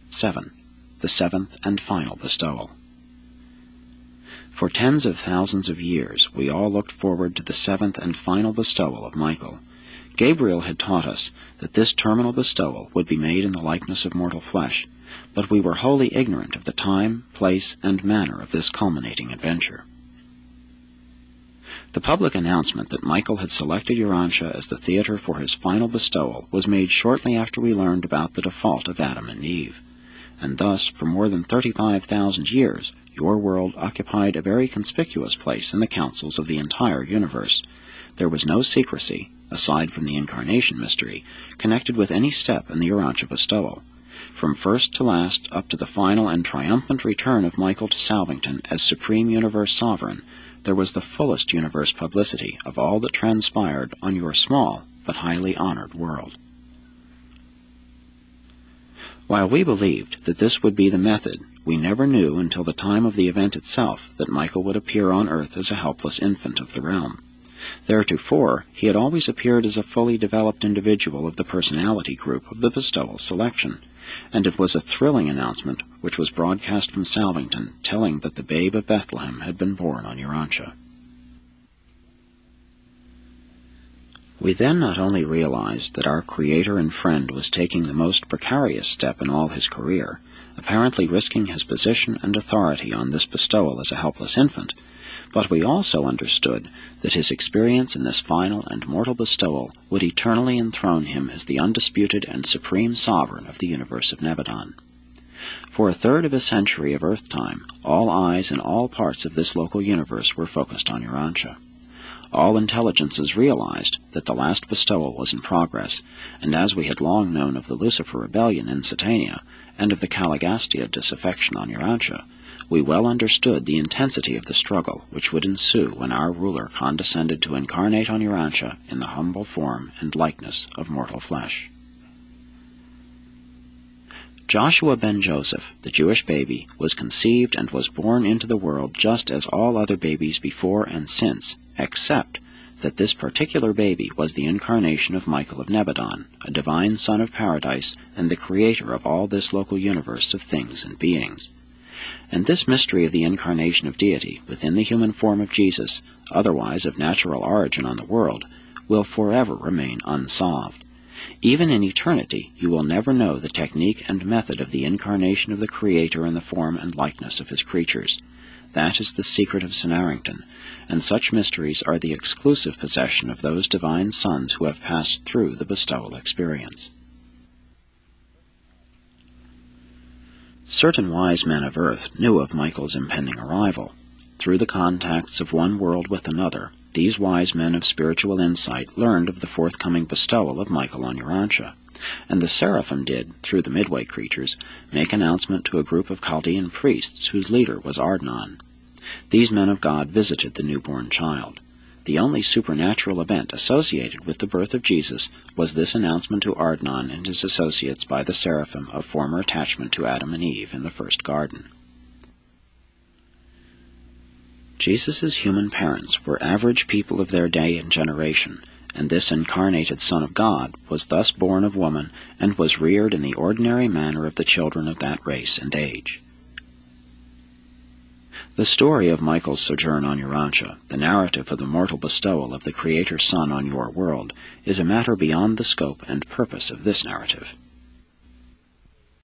7. The seventh and final bestowal. For tens of thousands of years we all looked forward to the seventh and final bestowal of Michael. Gabriel had taught us that this terminal bestowal would be made in the likeness of mortal flesh, but we were wholly ignorant of the time, place, and manner of this culminating adventure. The public announcement that Michael had selected Urantia as the theater for his final bestowal was made shortly after we learned about the default of Adam and Eve, and thus, for more than 35,000 years, your world occupied a very conspicuous place in the councils of the entire universe. There was no secrecy, aside from the incarnation mystery, connected with any step in the Urantia bestowal. From first to last, up to the final and triumphant return of Michael to Salvington as Supreme Universe Sovereign, there was the fullest universe publicity of all that transpired on your small but highly honored world. While we believed that this would be the method, we never knew until the time of the event itself that Michael would appear on Earth as a helpless infant of the realm. Theretofore, he had always appeared as a fully developed individual of the personality group of the bestowal selection, and it was a thrilling announcement which was broadcast from Salvington telling that the babe of Bethlehem had been born on Urantia. We then not only realized that our creator and friend was taking the most precarious step in all his career, apparently risking his position and authority on this bestowal as a helpless infant, but we also understood that his experience in this final and mortal bestowal would eternally enthrone him as the undisputed and supreme sovereign of the universe of Nebadon. For a third of a century of Earth time, all eyes in all parts of this local universe were focused on Urantia. All intelligences realized that the last bestowal was in progress, and as we had long known of the Lucifer rebellion in Satania, and of the Caligastia disaffection on Urantia, we well understood the intensity of the struggle which would ensue when our ruler condescended to incarnate on Urantia in the humble form and likeness of mortal flesh. Joshua ben Joseph, the Jewish baby, was conceived and was born into the world just as all other babies before and since, except that this particular baby was the incarnation of Michael of Nebadon, a divine son of paradise and the creator of all this local universe of things and beings. And this mystery of the incarnation of deity within the human form of Jesus, otherwise of natural origin on the world, will forever remain unsolved. Even in eternity you will never know the technique and method of the incarnation of the Creator in the form and likeness of his creatures. That is the secret of St. Arrington, and such mysteries are the exclusive possession of those divine sons who have passed through the bestowal experience. Certain wise men of Earth knew of Michael's impending arrival. Through the contacts of one world with another, these wise men of spiritual insight learned of the forthcoming bestowal of Michael on Urantia, and the seraphim did, through the Midway creatures, make announcement to a group of Chaldean priests whose leader was Ardnan. These men of God visited the newborn child. The only supernatural event associated with the birth of Jesus was this announcement to Ardnan and his associates by the seraphim of former attachment to Adam and Eve in the first garden. Jesus' human parents were average people of their day and generation, and this incarnated Son of God was thus born of woman and was reared in the ordinary manner of the children of that race and age. The story of Michael's sojourn on Urantia, the narrative of the mortal bestowal of the Creator's Son on your world, is a matter beyond the scope and purpose of this narrative.